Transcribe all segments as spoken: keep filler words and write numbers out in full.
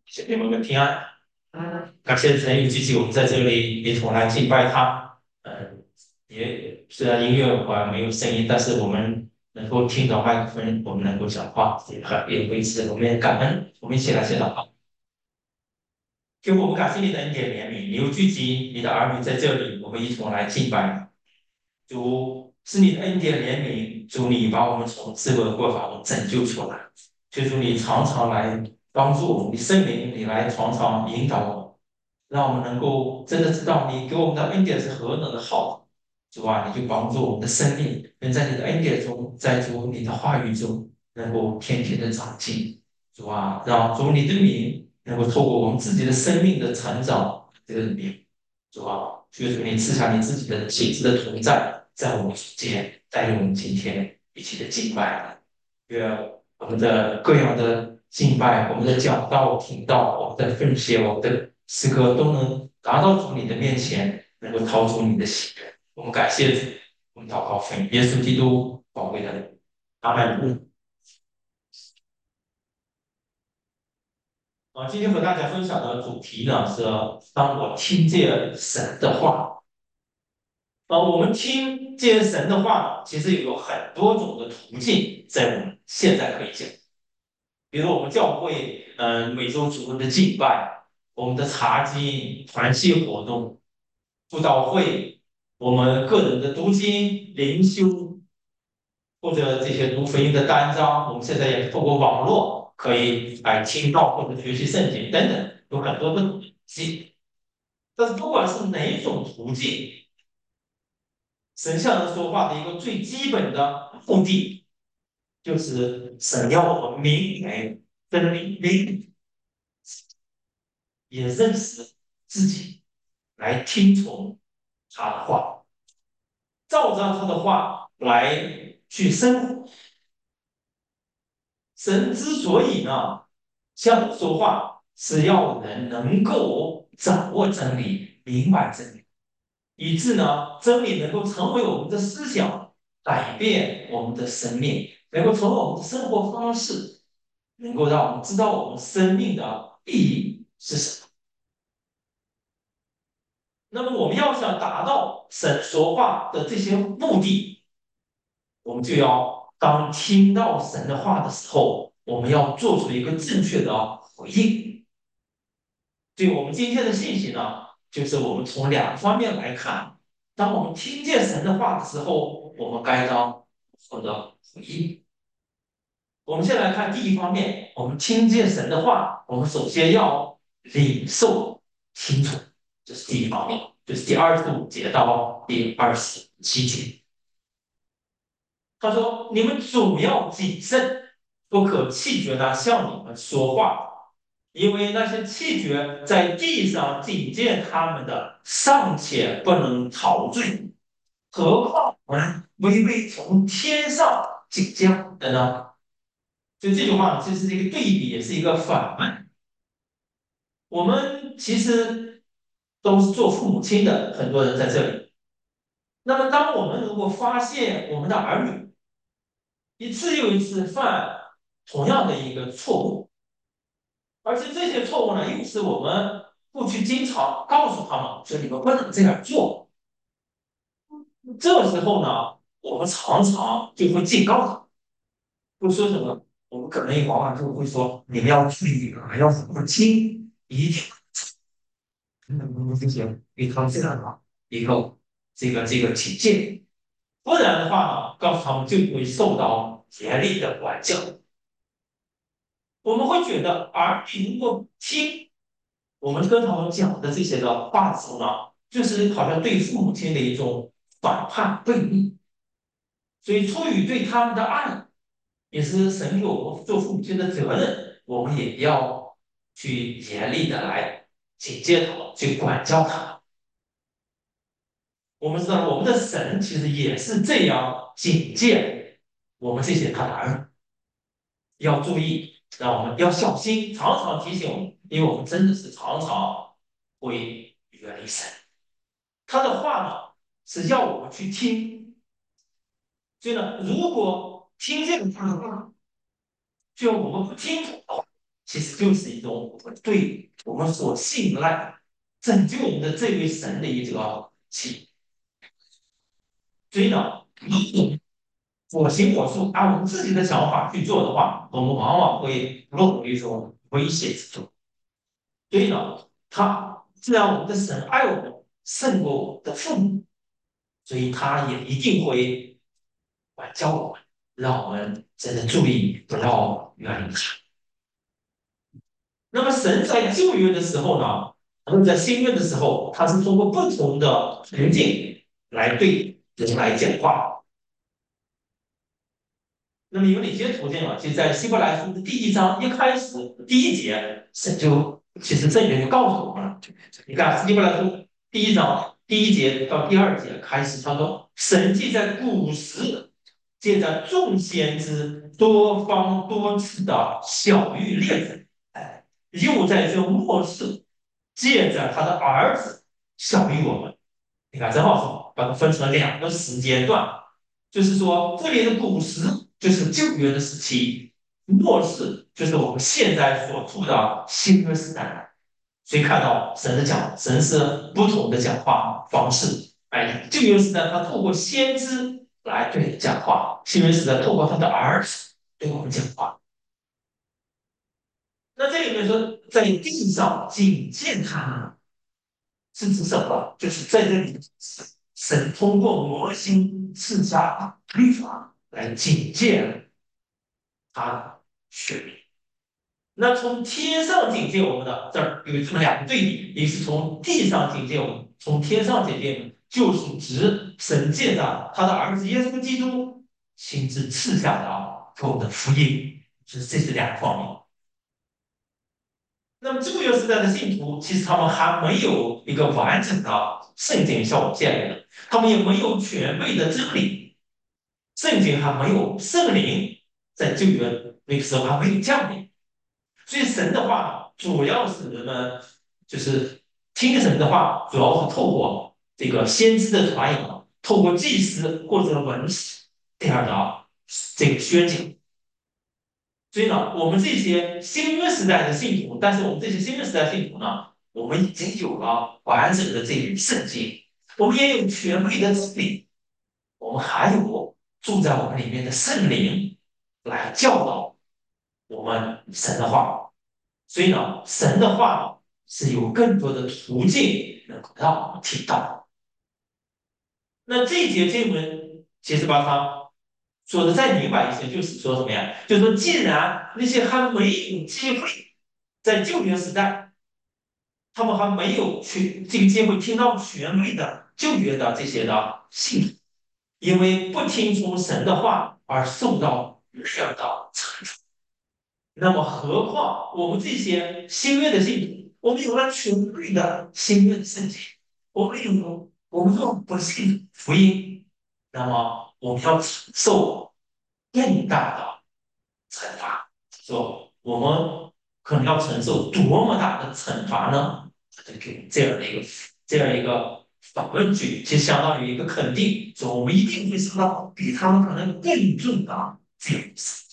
谢谢你们平安。嗯，感谢神与聚集，我们在这里一同来敬拜他。嗯，也虽然音乐馆没有声音，但是我们能够听到麦克风，我们能够讲话，也很也维持，我们也感恩。我们一起来献祷告。天父，我们感谢你的恩典怜悯，你又聚集你的儿女在这里，我们一同来敬拜。主是你的恩典怜悯，主你把我们从这个过法中拯救出来，求主你常常来帮助我们，你圣灵你来常常引导我们，让我们能够真的知道你给我们的恩典是何等的好。主啊，你就帮助我们的生命能在你的恩典中，在主你的话语中，能够天天的长进。主啊，让主你的名能够透过我们自己的生命的成长这个里面，主啊，求主你赐下你自己的亲自的同在，在我们之间，带领我们今天一起的敬拜。愿我们的各样的敬拜，我们的讲道、听道，我们的奉献，我们的诗歌，都能达到主你的面前，能够掏出你的喜悦。我们感谢主，我们祷告奉耶稣基督宝贵的名，阿门。啊，今天和大家分享的主题呢是，当我听见神的话。啊，我们听见神的话，其实有很多种的途径，在我们现在可以讲。比如我们教会，嗯、呃每周主日的敬拜，我们的查经、团契活动、辅导会，我们个人的读经、灵修，或者这些读福音的单章，我们现在也是透过网络可以来听到或者学习圣经等等，有很多的途径。但是不管是哪种途径，神向人说话的一个最基本的目的，就是神要我们明白真理，明也认识自己，来听从他的话，照着他的话来去生活。神之所以呢向人说话，是要人能够掌握真理，明白真理，以致呢真理能够成为我们的思想，改变我们的生命，能够成为我们的生活方式，能够让我们知道我们生命的意义是什么。那么我们要想达到神说话的这些目的，我们就要当听到神的话的时候，我们要做出一个正确的回应。对我们今天的信息呢，就是我们从两方面来看。当我们听见神的话的时候，我们该当如何的回应？我们先来看第一方面，我们听见神的话，我们首先要领受清楚，这是第一方面，就是第二十五节到第二十七节。他说：“你们总要谨慎，不可气绝地向你们说话，因为那些气绝在地上警戒他们的，尚且不能陶醉，何况我们微微从天上警戒的呢？”所以这句话呢，其实是一个对比，也是一个反问。我们其实都是做父母亲的，很多人在这里。那么，当我们如果发现我们的儿女一次又一次犯同样的一个错误，而且这些错误呢，又是我们过去经常告诉他们说你们不能这样做，这时候呢，我们常常就会警告他，会说什么？我们可能也往往就会说，你们要注意啊，要不听，一定嗯这些给他们这样的一个这个这个警戒，不然的话呢，告诉他们就会受到严厉的管教。我们会觉得儿女如果不听我们跟他们讲的这些的话的时候呢，就是好像对父母亲的一种反叛背逆。所以出于对他们的爱，也是神给我们做父母亲的责任，我们也要去严厉的来警戒他们，去管教他们。我们知道，我们的神其实也是这样警戒我们这些他的儿女，要注意，让我们要小心，常常提醒我们，因为我们真的是常常会远离神。他的话呢是要我们去听，所以呢，如果听见他的话，就我们不听从的话， 其实就是一种我们对我们所信赖、拯救我们的这位神的一个信。所以呢，我行我素，按我们自己的想法去做的话，我们往往会落入一种危险之中。所以呢，他既然我们的神爱我们胜过我们的父母，所以他也一定会管教我们，让我们真的注意不要远离他。那么神在旧约的时候呢，然后在新约的时候，他是通过不同的途径来对人来讲话。那么有哪些途径呢？其实，在希伯来书的第一章一开始第一节，神就其实圣经就告诉我们了。你看希伯来书第一章第一节到第二节开始，他说：神既在古时借着众先知多方多次的晓谕列人，哎，又在这末世借着他的儿子晓谕我们。你看，正好把它分成了两个时间段，就是说，这里的古时就是旧约的时期，末世就是我们现在所处的新约时代。所以看到神的讲，神是不同的讲话方式。哎，旧约时代他透过先知来对人讲话，新约时代透过他的儿子对我们讲话。那这里面说，在地上警戒他们，是指什么？就是在这里，神通过摩西赐下律法来警戒他的选民。那从天上警戒我们的，这儿有这么两个对比，一个是从地上警戒我们，从天上警戒我们，就是指神借着他的儿子耶稣基督亲自赐下的给我们的福音，就是这是两个方面。那么旧约时代的信徒，其实他们还没有一个完整的圣经向我建立的，他们也没有全备的真理，圣经还没有圣灵在旧约那个时候还没有降临，所以神的话主要是人们就是听神的话，主要是透过这个先知的传扬，透过祭司或者文士这样的这个宣讲。所以呢，我们这些新约时代的信徒，但是我们这些新约时代信徒呢，我们已经有了完整的这个圣经，我们也有全备的真理，我们还有住在我们里面的圣灵来教导我们神的话。所以呢，神的话是有更多的途径能够让我们听到。那这一节经文其实把它说的再明白一些，就是说什么呀？就是说，既然那些还没有机会在旧约时代，他们还没有去这个机会听到权威的旧约的这些的信徒，因为不听从神的话而受到这样的惩处。那么，何况我们这些新约的信徒，我们有了全备的新约的圣经，我们有我们若不信福音，那么我们要承受更大的惩罚。说我们可能要承受多么大的惩罚呢？这个这样的一个这样一个反问句，其实相当于一个肯定，说我们一定会受到比他们可能更重的这样的事。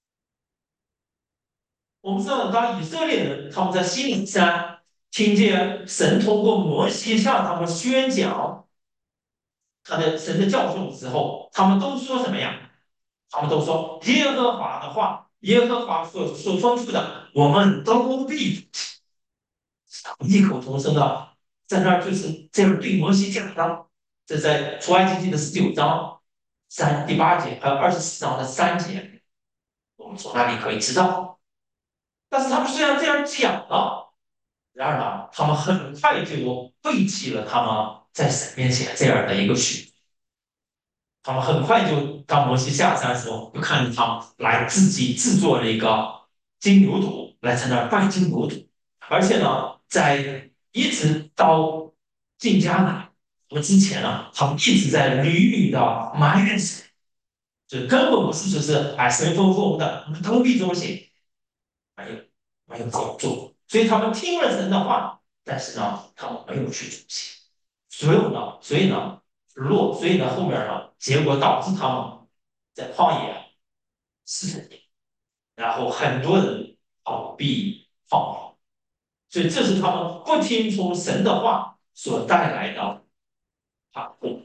我们知道，当以色列人他们在西奈山听见神通过摩西向他们宣讲他的神的教训的时候，他们都说什么呀？他们都说耶和华的话，耶和华所所吩咐的，我们都必异口同声的在那儿就是这样对摩西讲的。这在出埃及记的十九章三第八节，还有二十四章的三节，我们从那里可以知道。但是他们虽然这样讲了，然而呢，他们很快就背弃了他们在神面前这样的一个许他们很快就当摩西下山的时候，就看见他们来自己制作了一个金牛犊，来在那儿拜金牛犊。而且呢，在一直到进迦南和之前呢，他们一直在屡屡的埋怨神，就根本不是说是哎神吩咐我们的，我们都必这么行，没有没有这么做。所以他们听了神的话，但是呢，他们没有去执行。所以呢，所以呢，落，所以呢，后面呢，结果导致他们在旷野四十年，然后很多人逃避放弃。所以这是他们不听从神的话所带来的反后。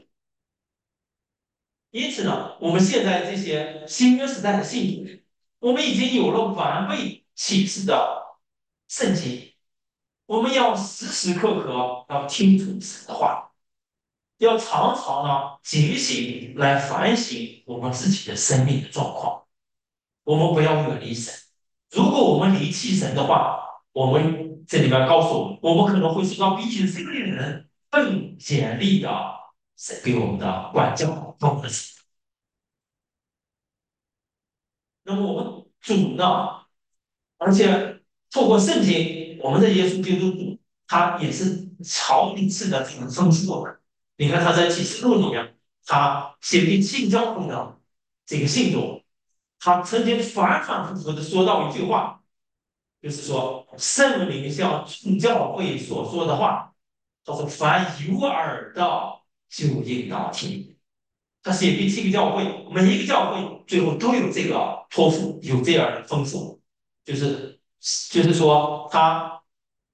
因此呢，我们现在这些新约时代的信徒，我们已经有了完备启示的圣经，我们要时时刻刻要听从神的话，要常常呢警醒来反省我们自己的生命的状况。我们不要远离神。如果我们离弃神的话，我们这里面告诉我们，我们可能会受到比以色列人更严厉的神给我们的管教和责罚。那么我们主呢，而且透过圣经，我们的耶稣基督主，他也是超一次的这种丰富的。你看他在启示录里面，他写给信教会的这个信中，他曾经反反复复的说到一句话，就是说圣灵向众教会所说的话，他说凡有耳的就应当听。他写给七个教会，每一个教会最后都有这个托付，有这样的丰富，就是就是说他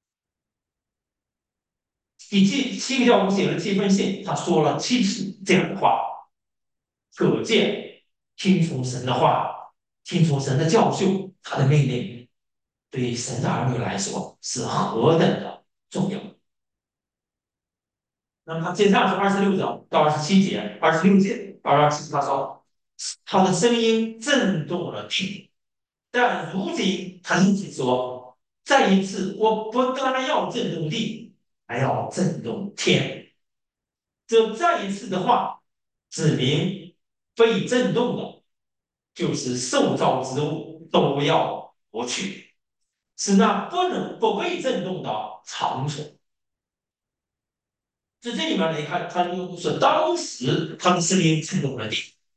给七七个教会写了七封信，他说了七次这样的话，可见听从神的话，听从神的教训，他的命令，对神的儿女来说是何等的重要。那么他接下来是二十六章到二十七节，二十六节到二十七，他说他的声音震动了地，但如今他一直说，再一次，我不但要震动地，还要震动天。这再一次的话，指明被震动的，就是受造之物都要夺去，是那不能不被震动的长存。在这里面来看，他就说当时他的声音震动了地，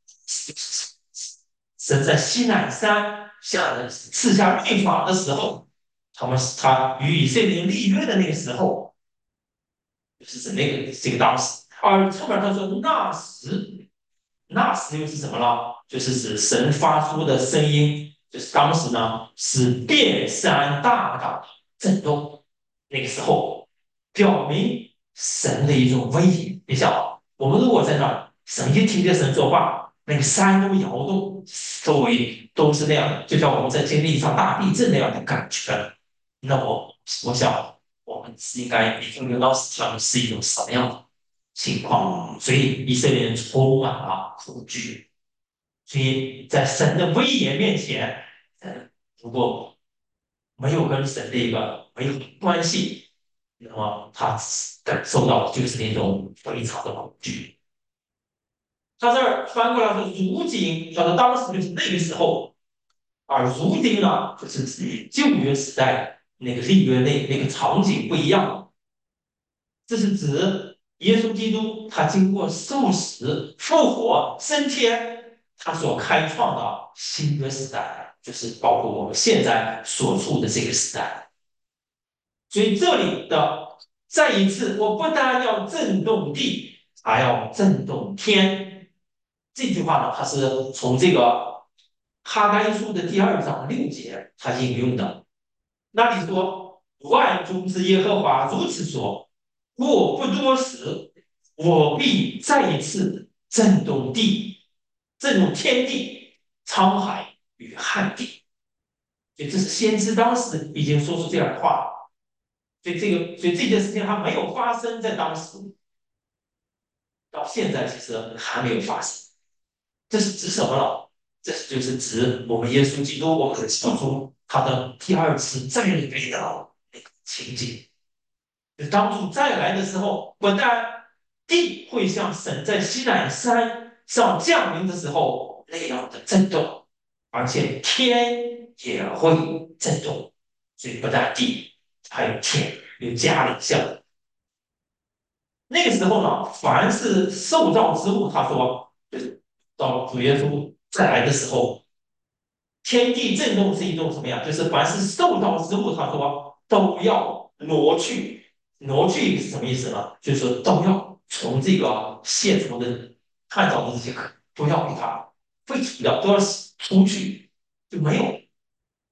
神在西奈山下的赐下律法的时候，他们他与以色列人立约的那个时候，就是指那个这个当时。而后面他说那时，那时又是什么呢？就是指神发出的声音，就是当时呢是遍山大港的震动，那个时候表明神的一种威严。你想，我们如果在那儿，神一听见神说话，那个山都摇动，周围都是那样的，就像我们在经历一场大地震那样的感觉。那么，我想我们是应该已经流到他们是一种什么样的情况？所以以色列人充满了恐惧。所以在神的威严面前，呃，如果没有跟神的一个没有关系，那么他感受到的就是那种非常的恐惧。他这儿翻过来说，如今，他说当时就是那个时候，而如今呢，就是指旧约时代那个立约那那个场景不一样了。这是指耶稣基督他经过受死、复活、升天，他所开创的新约时代，就是包括我们现在所处的这个时代。所以这里的再一次，我不但要震动地，还要震动天。这句话呢，它是从这个哈该书的第二章六节他引用的。那里说：“万中之耶和华如此说，我不多时，我必再一次震动地，震动天地、沧海与旱地。”所以这是先知当时已经说出这样的话。所以这个，所以这件事情还没有发生在当时，到现在其实还没有发生。这是指什么呢？这就是指我们耶稣基督，我们的救主他的第二次再来的那个情景。就当主再来的时候，不但地会像神在西乃山上降临的时候那样的震动，而且天也会震动。所以不但地，还有天，有加了项。那个时候呢，凡是受造之物，他说，就是到主耶稣再来的时候，天地震动是一种什么呀？就是凡是受造之物，他说都要挪去，挪去是什么意思呢？就是说都要从这个现存的看到的这些课，都要给它废除掉，都要出去，就没有。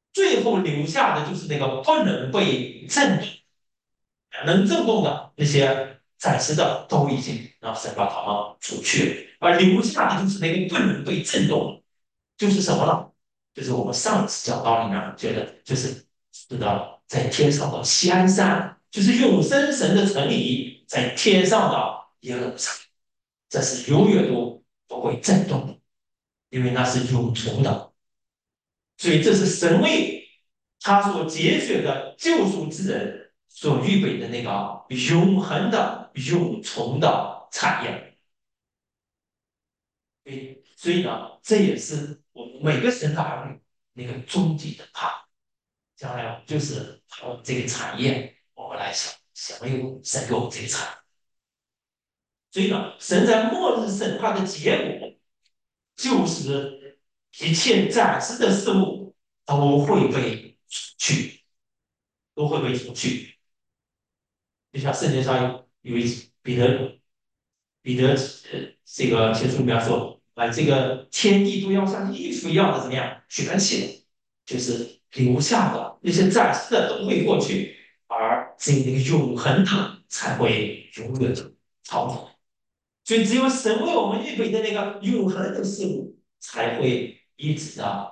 最后留下的就是那个不能被震动、能震动的那些暂时的都已经让神把他们除去了，而留下的就是那个不能被震动的，就是什么呢？就是我们上次讲到里面觉得，就是知道在天上的锡安山，就是永生神的城里，在天上的耶路撒冷，这是永远都不会震动的，因为那是永存的。所以这是神为他所节选的救赎之人所预备的那个永恒的、永存的产业。对，所以呢，这也是我们每个神的儿女那个终极的盼望。将来就是靠这个产业，我们来享享有神给我们这个产业。所以呢，神在末日审判的结果，就是一切暂时的事物都会被除去，都会被除去。就像圣经上有有一彼得彼得呃这个前书里面说，啊，这个天地都要像衣服一样的怎么样卷起来，就是留下的那些暂时的都会过去，而只有那个永恒的才会永远的长存。所以只有神为我们预备的那个永恒的事物，才会一直的。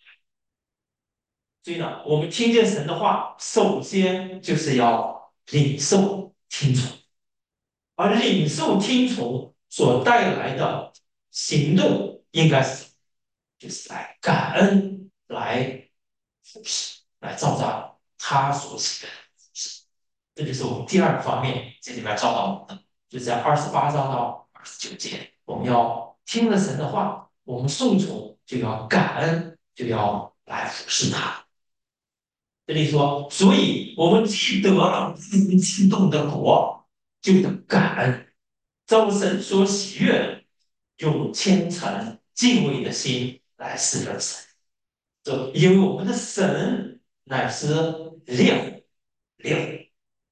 所以呢，我们听见神的话，首先就是要领受听从。而领受听从所带来的行动，应该是就是来感恩，来服侍，来照着他所喜的服侍。这就是我们第二个方面，这里面教导我们的，就在二十八章到二十九节，我们要听了神的话，我们顺从就要感恩，就要来服侍他。这里说，所以我们既得了自己激动的国，就得感恩。照神所喜悦的，用虔诚敬畏的心来侍奉神。这因为我们的神乃是烈火，烈火。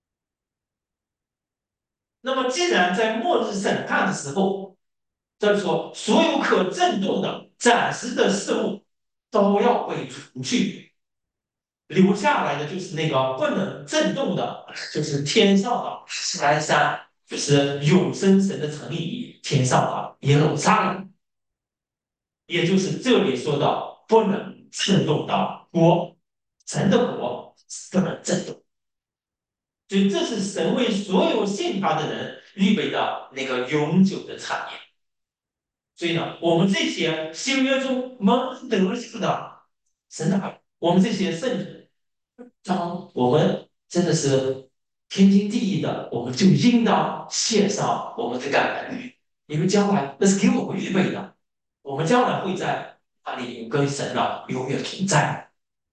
那么，既然在末日审判的时候，这说所有可震动的、暂时的事物都要被除去，留下来的就是那个不能震动的，就是天上的锡安山，就是永生神的城邑，天上的耶路撒冷。也就是这里说的不能震动的国，神的国不能震动，所以这是神为所有信他的人预备的那个永久的产业。所以呢，我们这些新约中蒙德性的神的儿我们这些圣人，当我们真的是天经地义的，我们就应当献上我们的感恩，因为将来那是给我们预备的，我们将来会在那里跟神呢永远同在。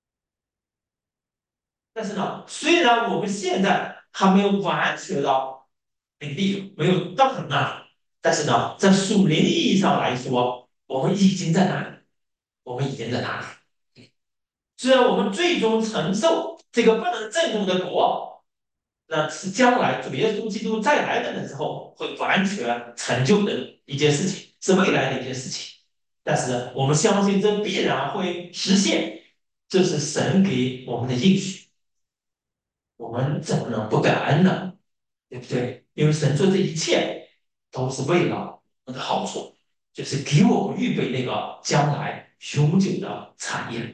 但是呢，虽然我们现在还没有完全的领地，没有到那里，但是呢，在属灵意义上来说，我们已经在那里，我们已经在那里。虽然我们最终承受这个不能震动的国，那是将来主耶稣基督再来的时候会完全成就的一件事情，是未来的一件事情。但是我们相信这必然会实现，这是神给我们的应许，我们怎么能不感恩呢？对不对？因为神做这一切都是为了我们的好处，就是给我们预备那个将来永久的产业。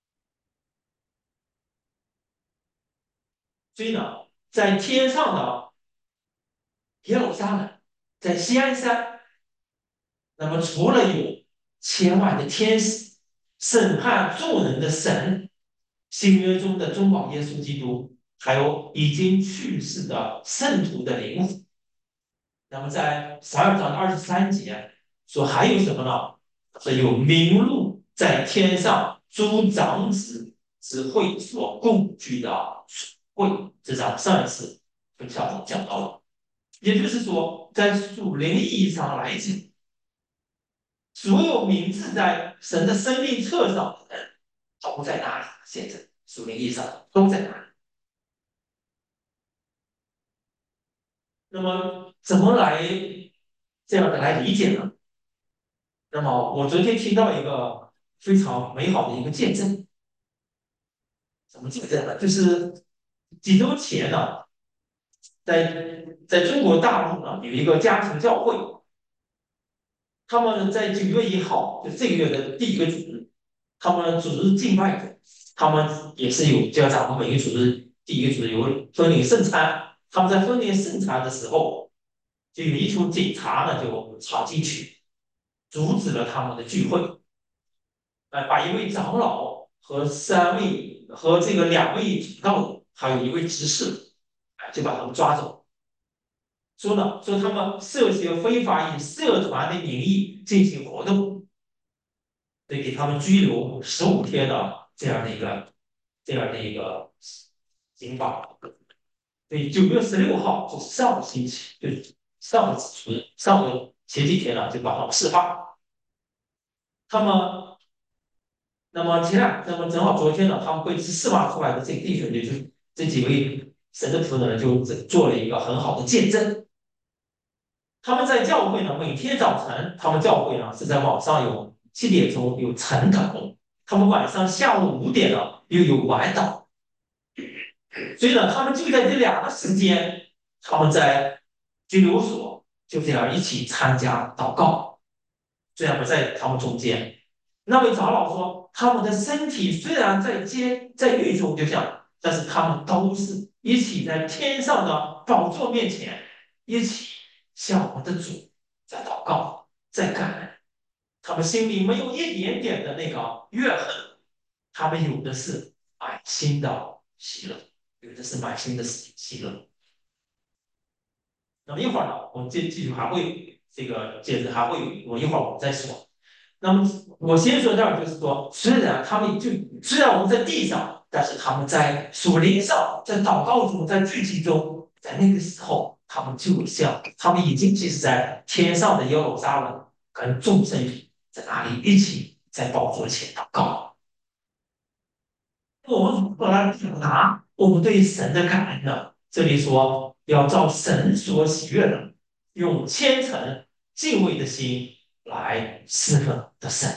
所以呢，在天上的耶路撒冷，在锡安山，那么除了有千万的天使审判众人的神，新约中的中保耶稣基督，还有已经去世的圣徒的灵魂。那么在十二章的二十三节说还有什么呢？说有名录在天上诸长子之会所共居的会，这咱们上一次分享中讲到了。也就是说，在属灵意义上来讲，所有名字在神的生命册上的人都在那里？现在属灵意义上都在那里。那么怎么来这样的来理解呢？那么我昨天听到一个非常美好的一个见证， 怎么竞争呢？就是几周前呢，在在中国大陆呢有一个家庭教会，他们在九月一号，就这个月的第一个主日，他们组织敬拜的，他们也是有，就像咱们每个组织第一个组织有分领圣餐，他们在分领圣餐的时候，就有一群警察呢就闯进去，阻止了他们的聚会，呃，把一位长老和三位和这个两位主道，还有一位执事，哎，就把他们抓走。说呢，说他们涉嫌非法以社团的名义进行活动，得给他们拘留十五天的这样的一个这样的一个刑罚。对，九月十六号就是上个星期，就是上个上个前几天呢，就把他们释放。他们那么前两，那么正好昨天呢，他们被释放出来的这个弟兄，也就是这几位神的仆人，就做了一个很好的见证。他们在教会呢，每天早晨，他们教会呢是在晚上有七点钟有晨祷，他们晚上下午五点呢又有晚祷，所以呢，他们就在这两个时间，他们在拘留所就这样一起参加祷告，这样不在他们中间。那位长老说，他们的身体虽然在监在狱中，就像，但是他们都是一起在天上的宝座面前，一起向我们的主在祷告，在感恩。他们心里没有一点点的那个怨恨，他们有的是满心的喜乐，有的是满心的喜喜乐。那么一会儿呢，我们继继续还会这个接着还会，我一会儿我们再说。那么我先说这儿，就是说，虽然他们就虽然我们在地上，但是他们在属灵上，在祷告中，在聚集中，在那个时候，他们就像他们已经即使在天上的耶路撒冷跟众生在那里一起在宝座前祷告。我们如何来表达我们对神的感恩呢？这里说要照神所喜悦的，用虔诚敬畏的心来侍奉的神。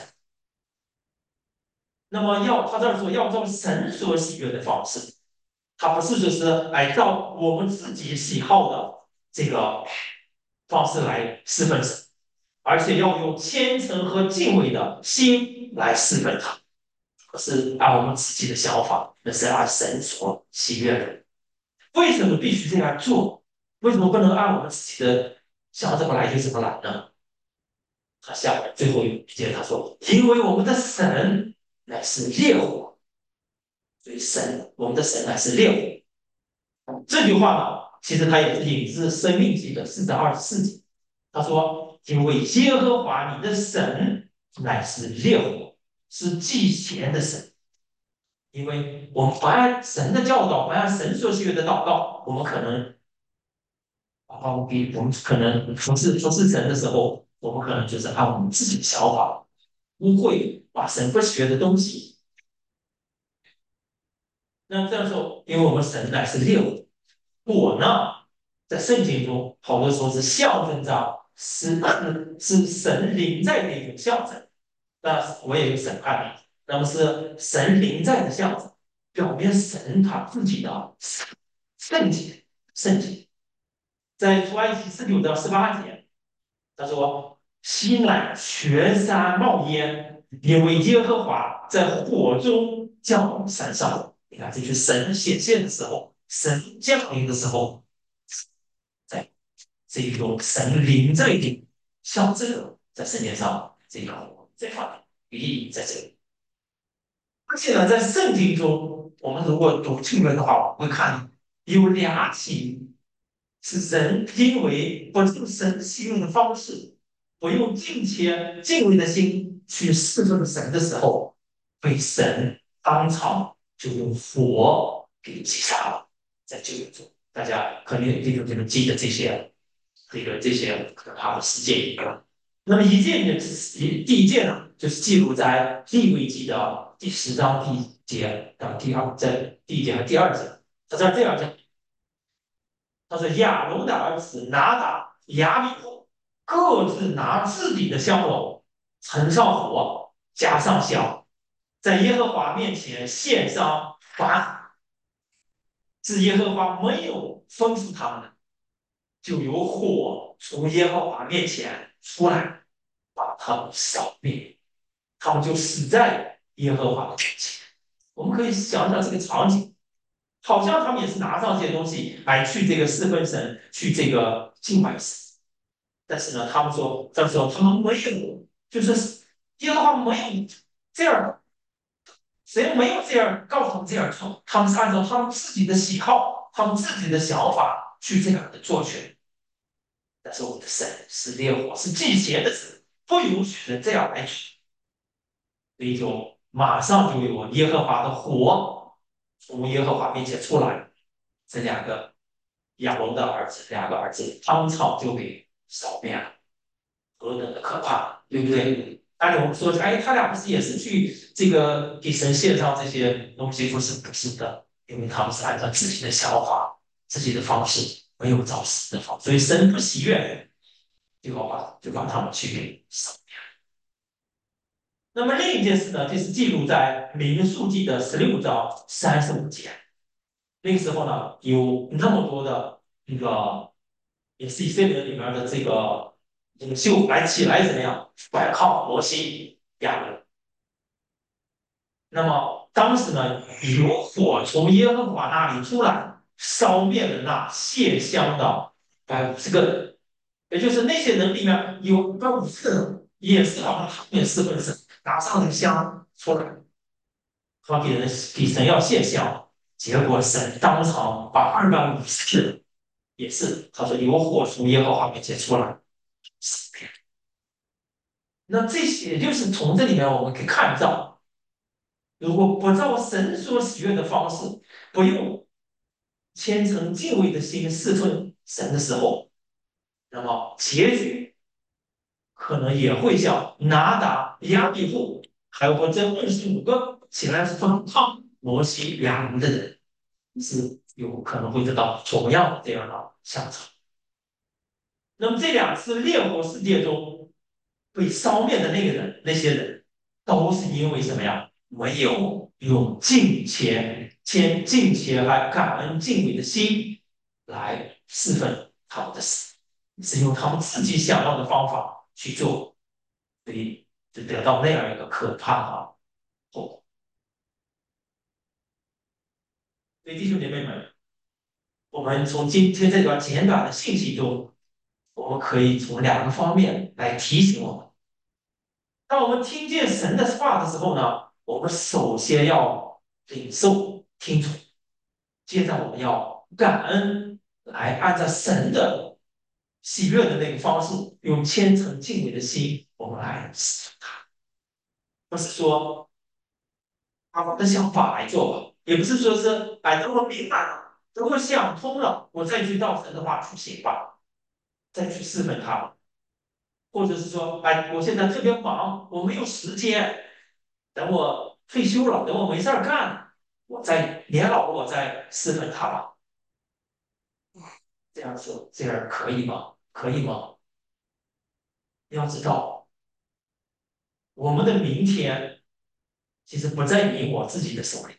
那么要他这儿说要照神所喜悦的方式，他不是说是哎照我们自己喜好的这个方式来侍奉神，而且要用虔诚和敬畏的心来侍奉他，不是按我们自己的想法，那是按神所喜悦的。为什么必须这样做？为什么不能按我们自己的想怎么来就怎么来呢？他下面最后一节他说：“因为我们的神乃是烈火，所以神，我们的神乃是烈火。”这句话呢，其实它也是引自《生命记》的四章二十四节。他说：“因为耶和华你的神乃是烈火，是祭贤的神。”因为我们不按神的教导，不按神所喜悦的祷告，我们可能啊，我比我们可能服侍服侍神的时候，我们可能就是按我们自己的想法，污秽把神不喜悦的东西。那这样说，因为我们神乃是烈火，火呢，在圣经中好多时候是象征着是是神临在的一种象征。那我也有审判力，那么是神临在的象征，表明神他自己的圣洁圣洁。在出埃及十九章十八节，他说：“西乃全山冒烟，因为耶和华在火中降山上。”你看，这句神显现的时候，神降临的时候，在这一种神临在的象征，在圣经上这个这方面意义在这里。而且呢，在圣经中，我们如果读经文的话，会看有两起是人因为不用神喜用的方式，不用敬虔敬畏的心去侍奉神的时候，被神当场就用火给击杀了。在旧约中，大家肯定一定就能记得这些这个这些可怕的事件一个。那么一件呢，第第一件呢，就是记录在利未记的第十章第一节到第二，在第一节和第二节。他在这样讲，他说亚伦的儿子拿达、亚米后各自拿自己的香炉，盛上火，加上香， 在耶和华面前献上燔，是耶和华没有吩咐他们的，就有火从耶和华面前出来，把他们烧灭，他们就死在耶和华的面前。我们可以想想这个场景，好像他们也是拿上这些东西来去这个侍奉神，去这个敬拜神。但是呢，他们说，这时候他们没有，就是耶和华没有这样，谁没有这样告诉他们这样做，他们是按照他们自己的喜好，他们自己的想法去这样的做去。但是我们的神是烈火，是祭邪的神，不允许人这样来做，所以就马上就有耶和华的火从耶和华面前出来，这两个亚龙的儿子，两个儿子当场就给扫灭了。何等的可怕，对不对？按我们说，哎，他俩不是也是去这个给神献上这些东西？不是，不是的，因为他们是按照自己的想法、自己的方式，没有照神的方，所以神不喜悦，就要把就把他们去给扫灭。那么另一件事呢，就是记录在民数记的十六章三十五节。那个时候呢，有那么多的那个也是以色列里面的这个领袖来起来怎么样反抗摩西亚伦。那么当时呢，有火从耶和华那里出来，烧灭了那献香的百五十个人，也就是那些人里面有百五十个人也是好像他们也是本身拿上那个香出来，好给人给神要献香，结果神当场把二百五十个人也是他说有火从耶和华面前出来。那这些就是从这里面我们可以看到，如果不照神所喜悦的方式，不用虔诚敬畏的心侍奉神的时候，那么结局可能也会像拿达、亚比户，还有我这二十五个起来反抗摩西两人的人，是有可能会得到同样的这样的下场。那么这两次烈火世界中被烧灭的那个人，那些人都是因为什么呀？没有用敬虔、谦敬虔还感恩敬畏的心来侍奉他们的神，是用他们自己想要的方法去做，所以就得到那样一个可怕的后果。所以弟兄姐妹们，我们从今天这段简短的信息中，我们可以从两个方面来提醒我们。当我们听见神的话的时候呢，我们首先要领受听从，接着我们要感恩，来按照神的喜悦的那个方式，用虔诚敬畏的心，我们来侍奉他。不是说按我的想法来做吧，也不是说是哎，等我明白了，等我想通了，我再去照神的话去行吧，再去侍奉他。或者是说，哎，我现在特别忙，我没有时间。等我退休了，等我没事儿干，我再年老了，我再侍奉他吧。这样说，这样可以吗？可以吗？要知道，我们的明天其实不在你我自己的手里。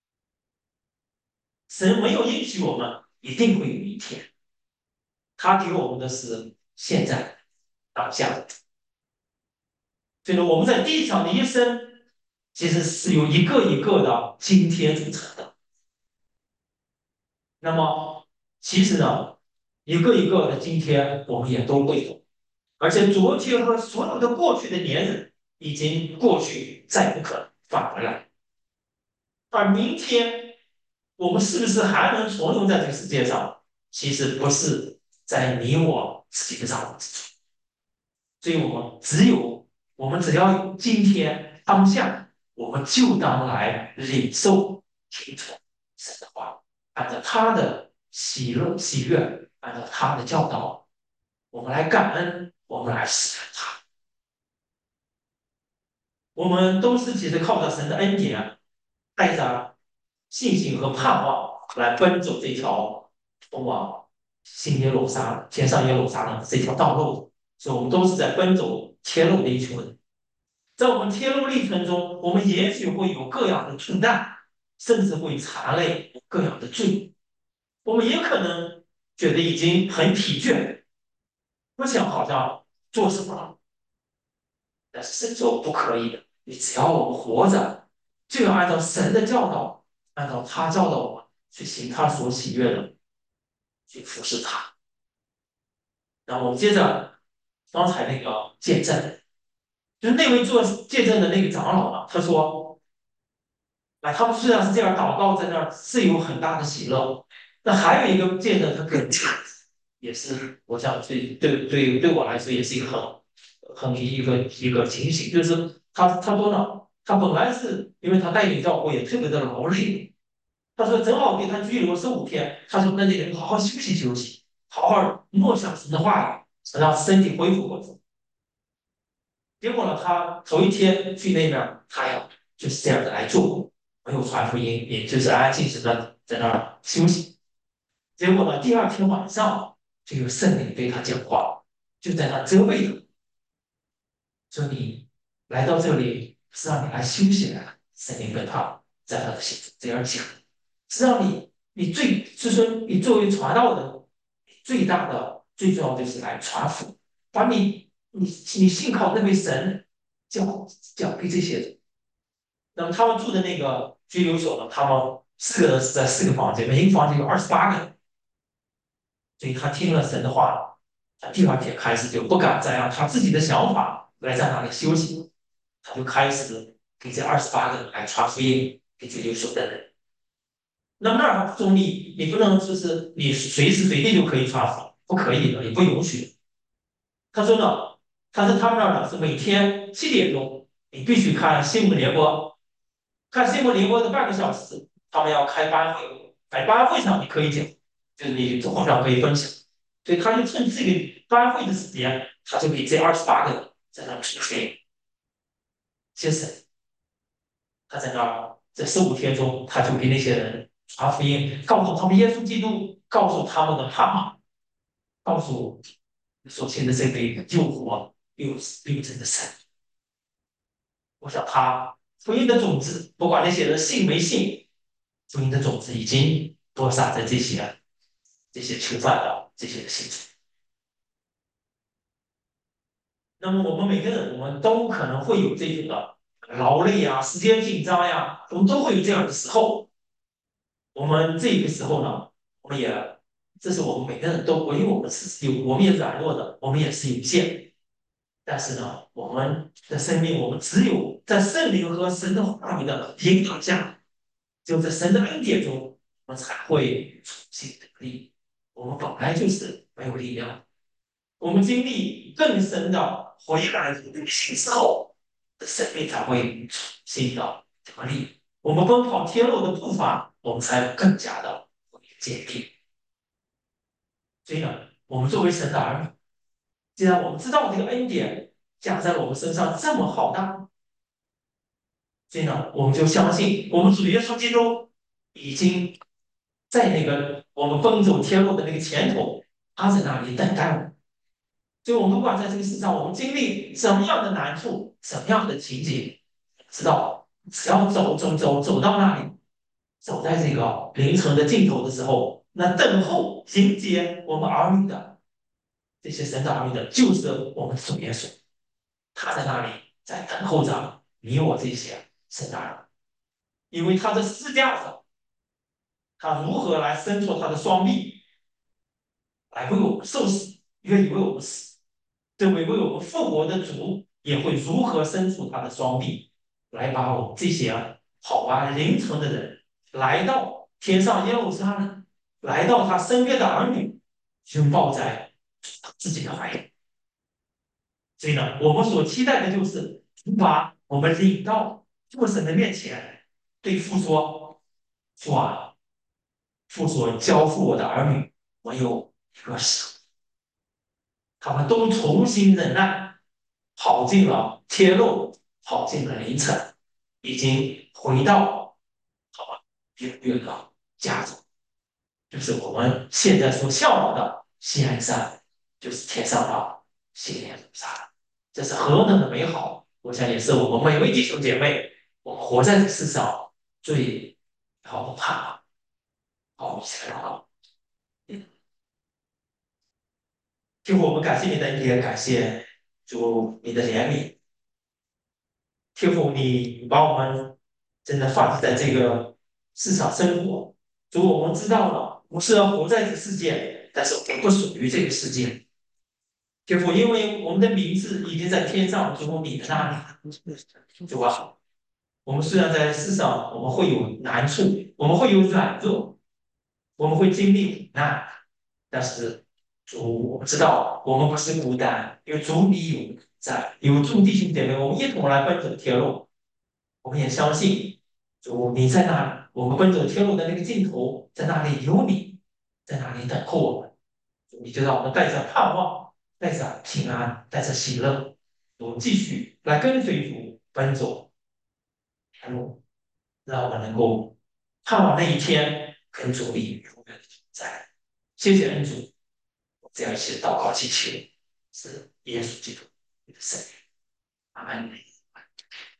神没有允许我们一定会有一天，他给我们的是现在当下。所以说，我们在地上的一生，其实是由一个一个的今天组成的。那么，其实呢，一个一个的今天，我们也都会有，而且昨天和所有的过去的年日已经过去，再不可能返回来。而明天，我们是不是还能存留在这个世界上？其实不是在你我自己的掌握之中。所以我们只有，我们只要今天当下，我们就当来领受、听从神的话，按照他的喜乐、喜悦，按照他的教导，我们来感恩，我们来侍奉他。我们都是其实靠着神的恩典，带着信心和盼望来奔走这条通往新耶路撒冷、天上耶路撒冷的这条道路，所以我们都是在奔走天路的一群人。 在我们天路历程中，我们也许会有各样的重担，甚至会缠累各样的罪。我们也可能觉得已经很疲倦，不想好像做什么了。但是神说不可以的，你只要我们活着，就要按照神的教导，按照他教导我们去行他所喜悦的，去服侍他。然后我们接着刚才那个见证，就是那位做见证的那个长老嘛，他说，啊，他们虽然是这样祷告，在那儿是有很大的喜乐。那还有一个见证，他更也是，我想对对对对我来说也是一个很很一个一个警醒，就是他他说呢，他本来是因为他带领教会也特别的劳累，他说正好给他拘留十五天，他说那你得好好休息休息，好好默想神的话语，让身体恢复过来。结果呢，他头一天去那边，他呀就是这样的来做，没有传福音，也就是安安静静的在那儿休息。结果呢，第二天晚上就有圣灵对他讲话，就在那责备他，说你来到这里是让你来休息来了。圣灵跟他在他的心中这样讲，是让你你最是说你作为传道的最大的最重要的就是来传福，把你你你信靠那位神交交给这些人。那么他们住的那个拘留所呢，他们四个人是在四个房间，每一个房间有二十八个人。所以他听了神的话，他第二天开始就不敢再让他自己的想法来在那里休息，他就开始给这二十八个人来传福音，给拘留所的人。那么那儿中立，你不能就是你随时随地就可以传福音，不可以的，也不允许。他说呢，他说他们那儿呢是每天七点钟，你必须看新闻联播，看新闻联播的半个小时，他们要开班会，在班会上你可以讲，就是你网上可以分享。所以他就趁这个班会的时间，他就给这二十八个人在那儿说福音。其实他在那儿这十五天中，他就给那些人传福音，告诉他们耶稣基督，告诉他们的盼望，告诉所信的这位救活又又真的神。我想他福音的种子，不管那些人信没信，福音的种子已经播撒在这些这些囚犯的这些人心中。那么我们每个人，我们都可能会有这种的劳累呀、时间紧张呀，我们都会有这样的时候。我们这个时候呢，我们也，这是我们每个人都，因为我们是有，我们也软弱的，我们也是有限。但是呢，我们的生命，我们只有在圣灵和神的话语的引导下，就在神的恩典中，我们才会重新得力。我们本来就是没有力量，我们经历更深的回来的内心之后，生命才会重新的得力。我们奔跑天路的步伐，我们才更加的坚定。所以呢，我们作为神的儿女，既然我们知道这个恩典加在我们身上这么浩大，所以呢，我们就相信我们主耶稣基督已经在那个我们奔走天路的那个前头，他在那里等待我们。所以，我们不管在这个世上，我们经历什么样的难处、什么样的情景，知道只要走走走走到那里，走在这个凌晨的尽头的时候，那等候迎接我们儿女的这些神的儿女的，就是我们的主耶稣。他在那里在等候着你我这些神的儿女，因为他在十字架上，他如何来伸出他的双臂来为我们受死，愿意为我们死。这位为我们复活的主也会如何伸出他的双臂，来把我们这些跑完凌晨的人，来到天上耶路撒冷，来到他身边的儿女，拥抱在自己的怀里。所以呢，我们所期待的就是把我们领到父神的面前，对父说：父啊，父所交付我的儿女，我有一个死，他们都重新忍耐。跑进了天路，跑进了凌晨，已经回到好吧远远的家中，就是我们现在所向往的西安山，就是天上的新耶路撒冷，这是何等的美好！ 我想也是我们每位弟兄姐妹，我们活在这世上最好不怕，好，一起来祷告。天父，我们感谢你的恩典，感谢主你的怜悯。天父，你把我们真的放置在这个世上生活。主，我们知道了，我们是要活在这个世界，但是我们不属于这个世界。天父，因为我们的名字已经在天上，主你的那里。主啊，我们虽然在世上，我们会有难处，我们会有软弱，我们会经历苦难，但是主，我们知道我们不是孤单，因为主你有在，有众弟兄姐妹，我们一同来奔走天路。我们也相信主你在那里，我们奔走天路的那个尽头，在那里有你，在那里等候我们。主，你就让我们带着盼望，带着平安，带着喜乐，我们继续来跟随主奔走天路，让我们能够盼望那一天跟主你永远的同在。谢谢恩主，我这样一起祷告祈求，是耶稣基督你的圣名，阿门。